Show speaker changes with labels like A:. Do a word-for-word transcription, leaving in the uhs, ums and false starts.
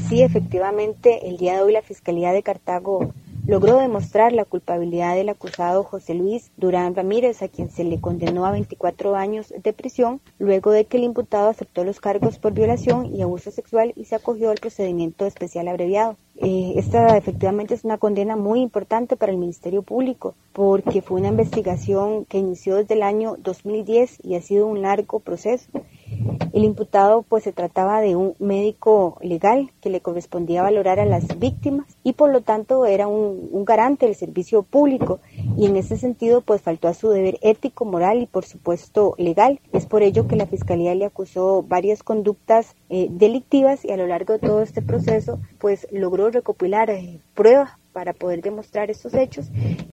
A: Sí, efectivamente, el día de hoy la Fiscalía de Cartago logró demostrar la culpabilidad del acusado José Luis Durán Ramírez, a quien se le condenó a veinticuatro años de prisión, luego de que el imputado aceptó los cargos por violación y abuso sexual y se acogió al procedimiento especial abreviado. Eh, esta efectivamente es una condena muy importante para el Ministerio Público, porque fue una investigación que inició desde el año dos mil diez y ha sido un largo proceso. El imputado pues se trataba de un médico legal que le correspondía valorar a las víctimas y por lo tanto era un, un garante del servicio público, y en ese sentido pues faltó a su deber ético, moral y por supuesto legal. Es por ello que la Fiscalía le acusó varias conductas eh, delictivas, y a lo largo de todo este proceso pues logró recopilar eh, pruebas para poder demostrar estos hechos